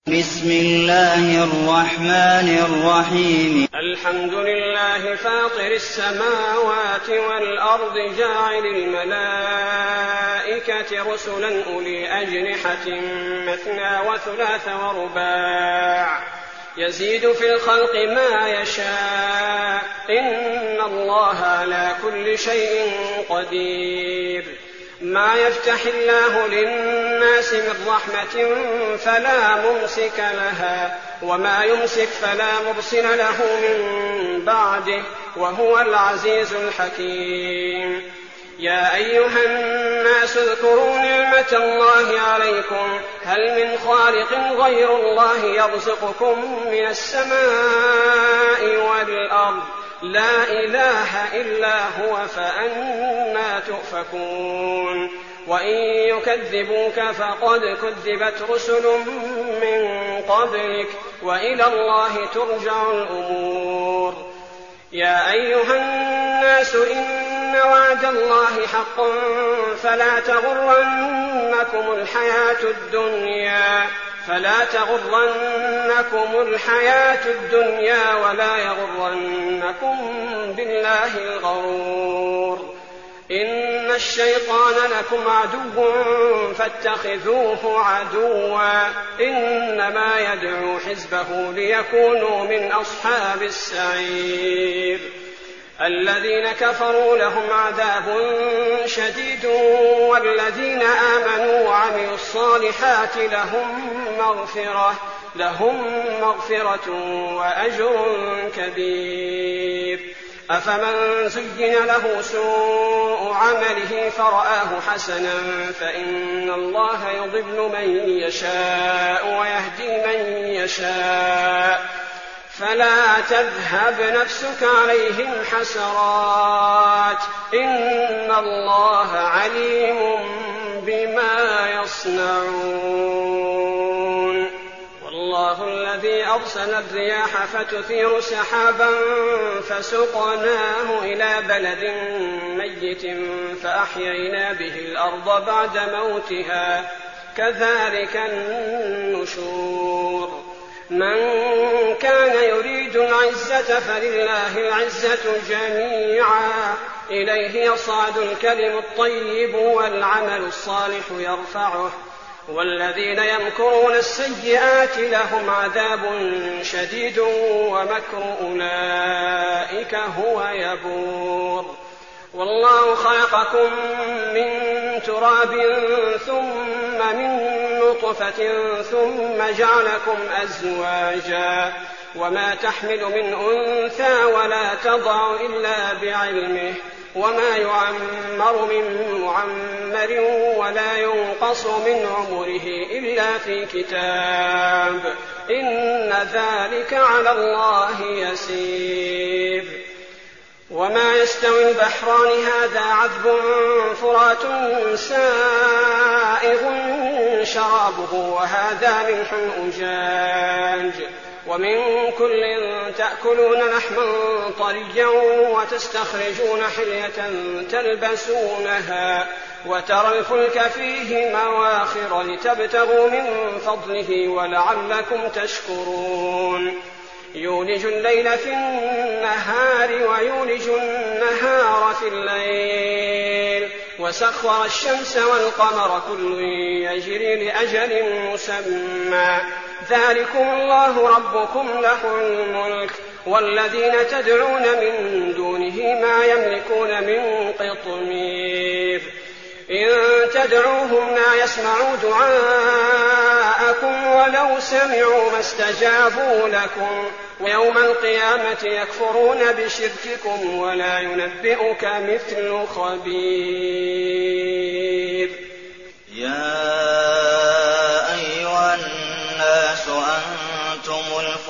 بسم الله الرحمن الرحيم. الحمد لله فاطر السماوات والأرض جاعل الملائكة رسلا أولي أجنحة مثنى وثلاث ورباع يزيد في الخلق ما يشاء إن الله على كل شيء قدير. ما يفتح الله للناس من رحمة فلا ممسك لها وما يمسك فلا مرسل له من بعده وهو العزيز الحكيم. يا أيها الناس اذكروا نعمة الله عليكم هل من خالق غير الله يرزقكم من السماء والأرض لا إله إلا هو فأنى تؤفكون. وإن يكذبوك فقد كذبت رسل من قبلك وإلى الله ترجع الأمور. يا أيها الناس إن وعد الله حق فلا تغرنكم الحياة الدنيا ولا يغرنكم بالله الغرور. إن الشيطان لكم عدو فاتخذوه عدوا إنما يدعو حزبه ليكونوا من أصحاب السعير. الذين كفروا لهم عذاب شديد والذين آمنوا وعملوا الصالحات لهم مغفرة وأجر كبير. أفمن زين له سوء عمله فرآه حسنا فإن الله يضل من يشاء ويهدي من يشاء فلا تذهب نفسك عليهم حسرات إن الله عليم بما يصنعون. والله الذي أرسل الرياح فتثير سحابا فسقناه إلى بلد ميت فأحيينا به الأرض بعد موتها كذلك النشور. من كان يريد العزة فلله العزة جميعا إليه يصعد الكلم الطيب والعمل الصالح يرفعه والذين يمكرون السيئات لهم عذاب شديد ومكر أولئك هو يبور. والله خلقكم من تراب ثم من نطفة ثم جعلكم أزواجا وما تحمل من أنثى ولا تضع إلا بعلمه وما يعمر من معمر ولا ينقص من عمره إلا في كتاب إن ذلك على الله يسير. وما يستوي البحران هذا عذب فرات سائغ شرابه وهذا ملح أجاج ومن كل تأكلون لحما طريا وتستخرجون حلية تلبسونها وترى الفلك فيه مواخر لتبتغوا من فضله ولعلكم تشكرون. يولج الليل في النهار ويولج النهار في الليل وسخر الشمس والقمر كل يجري لأجل مسمى ذلكم الله ربكم له الملك والذين تدعون من دونه ما يملكون من قطمير. إن تدعوهم لا يسمعوا دعاءكم ولو سمعوا ما استجابوا لكم ويوم القيامة يكفرون بشرككم ولا ينبئك مثل خبير. يا أيها الناس أنتم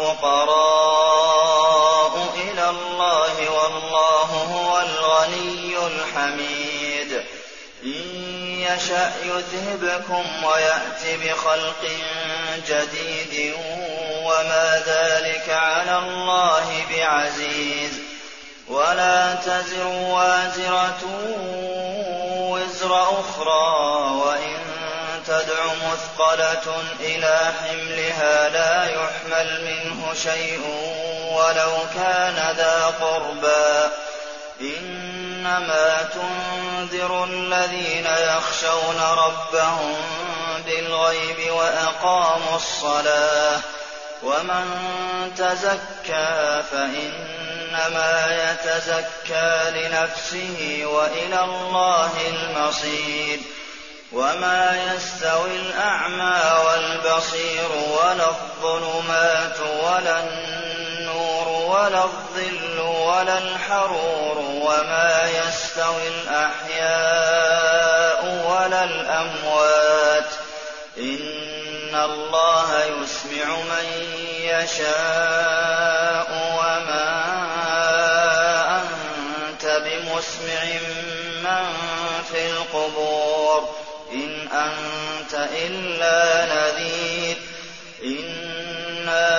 الفقراء إلى الله والله هو الغني الحميد. إن يشأ يذهبكم ويأت بخلق جديد وما ذلك على الله بعزيز. ولا تزر وازرة وزر أخرى وإن تدع مثقلة إلى حملها لا يحمل منه شيء ولو كان ذا قربى إنما تنذر الذين يخشون ربهم بالغيب وأقاموا الصلاة ومن تزكى فإنما يتزكى لنفسه وإلى الله المصير وما يستوي الأعمى والبصير ولا الظلمات ولا النور ولا الظل ولا الحرور وما يستوي الأحياء ولا الأموات إن الله يسمع من يشاء وما أنت بمسمع من في القبور إن أنت إلا نذير إنا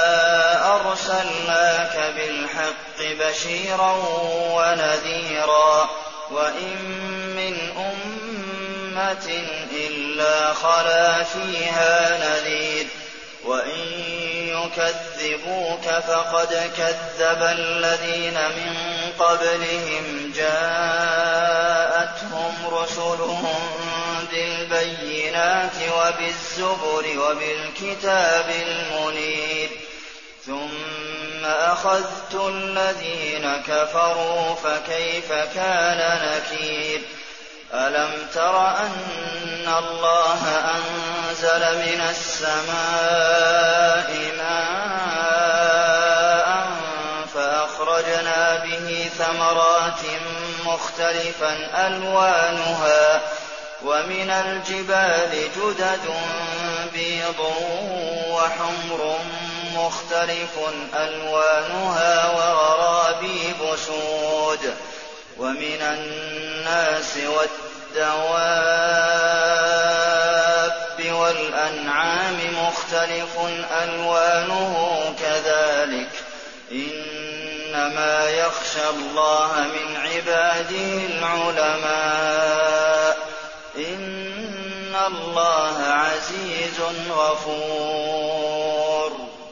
أرسلناك بالحق بشيرا ونذيرا وإن من أمة إلا خلا فيها نذير وإن يكذبوك فقد كذب الذين من قبلهم جاءتهم رسلهم بالبينات وبالزبر وبالكتاب المنير ثم أخذت الذين كفروا فكيف كان نكير ألم تر أن الله أنزل من السماء ماء فأخرجنا به ثمرات مختلفا ألوانها ومن الجبال جدد بيض وحمر مختلف ألوانها وغرابيب سود ومن الناس والدواب والأنعام مختلف ألوانه كذلك إنما يخشى الله من عباده العلماء إن الله عزيز غفور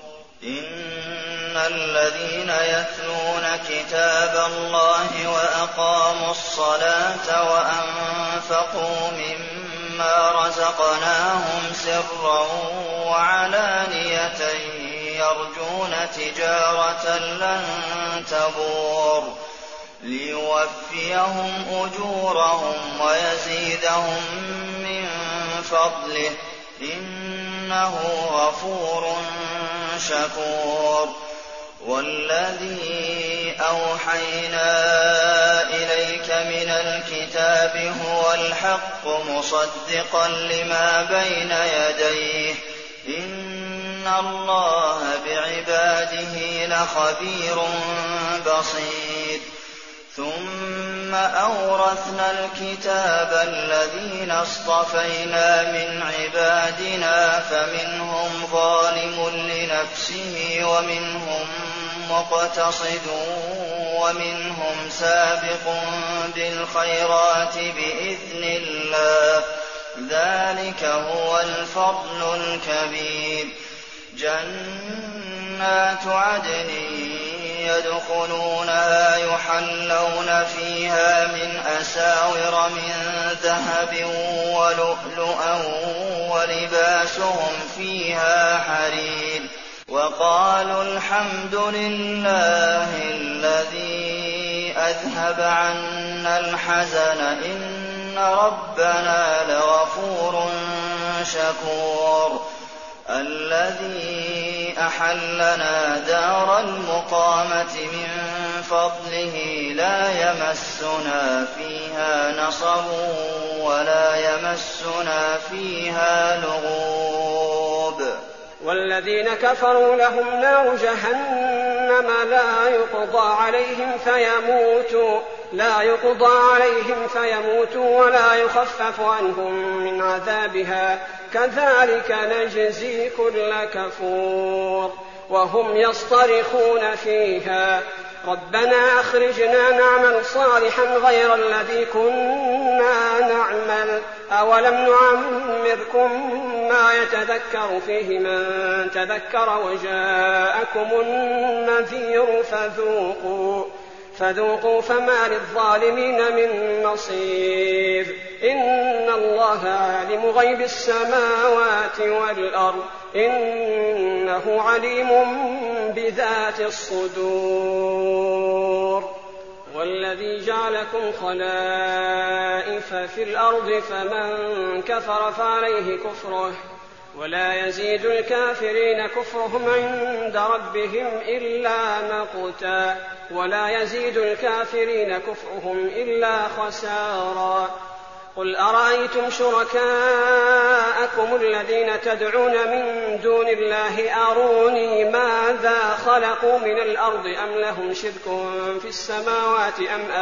إن الذين يتلون كتاب الله وأقاموا الصلاة وأنفقوا مما رزقناهم سرا وعلانية يرجون تجارة لن تبور ليوفيهم أجورهم ويزيدهم من فضله إنه غفور شكور والذي أوحينا إليك من الكتاب هو الحق مصدقا لما بين يديه إن الله بعباده لخبير بصير ثم أورثنا الكتاب الذين اصطفينا من عبادنا فمنهم ظالم لنفسه ومنهم مقتصد ومنهم سابق بالخيرات بإذن الله ذلك هو الفضل الكبير جنات عدن يدخلونها يحلون فيها من أساور من ذهب ولؤلؤا ولباسهم فيها حرير وقالوا الحمد لله الذي أذهب عنا الحزن إن ربنا لغفور شكور الذي أحلنا دار المقامة من فضله لا يمسنا فيها نصب ولا يمسنا فيها لغوب والذين كفروا لهم نار جهنم لا يقضى عليهم فيموتوا ولا يخفف عنهم من عذابها كذلك نجزي كل كفور وهم يصطرخون فيها ربنا أخرجنا نعمل صالحا غير الذي كنا نعمل أولم نعمركم ما يتذكر فيه من تذكر وجاءكم النذير فذوقوا فما للظالمين من نصير إن الله عالم غيب السماوات والأرض إنه عليم بذات الصدور والذي جعلكم خلائف في الأرض فمن كفر فعليه كفره ولا يزيد الكافرين كفرهم عند ربهم إلا مقتا ولا يزيد الكافرين كفرهم إلا خسارا قل أرأيتم شركاءكم الذين تدعون من دون الله أروني ماذا خلقوا من الأرض أم لهم شرك في السماوات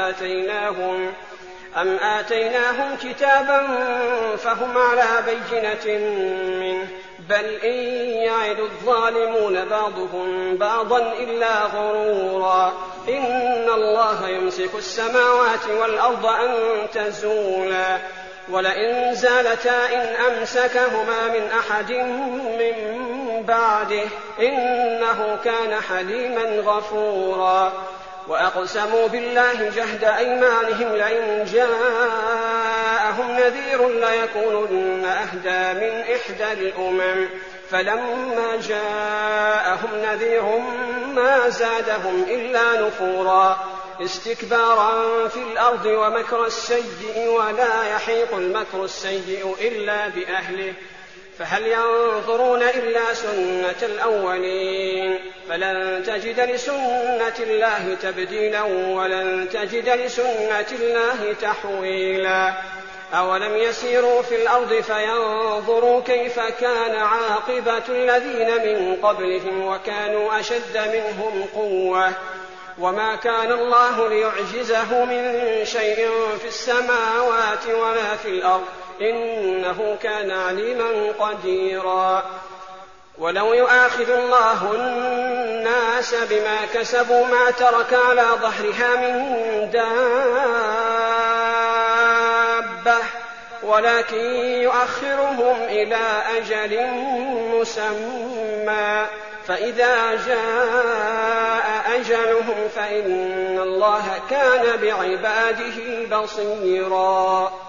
أم آتيناهم كتابا فهم على بينة منه بل إن يعد الظالمون بعضهم بعضا إلا غرورا إن الله يمسك السماوات والأرض أن تزولا ولئن زالتا إن أمسكهما من أحد من بعده إنه كان حليما غفورا وأقسموا بالله جهد أيمانهم لئن جاءهم نذير ليكونن أهدى من إحدى الأمم فلما جاءهم نذير ما زادهم إلا نفورا استكبارا في الأرض ومكر السيء ولا يحيق المكر السيء إلا بأهله فهل ينظرون إلا سنة الأولين فلن تجد لسنة الله تبديلا ولن تجد لسنة الله تحويلا أولم يسيروا في الأرض فينظروا كيف كان عاقبة الذين من قبلهم وكانوا أشد منهم قوة وما كان الله ليعجزه من شيء في السماوات ولا في الأرض إنه كان عليما قديرا ولو يؤاخذ الله الناس بما كسبوا ما ترك على ظهرها من دابة ولكن يؤخرهم إلى أجل مسمى فإذا جاء أجلهم فإن الله كان بعباده بصيرا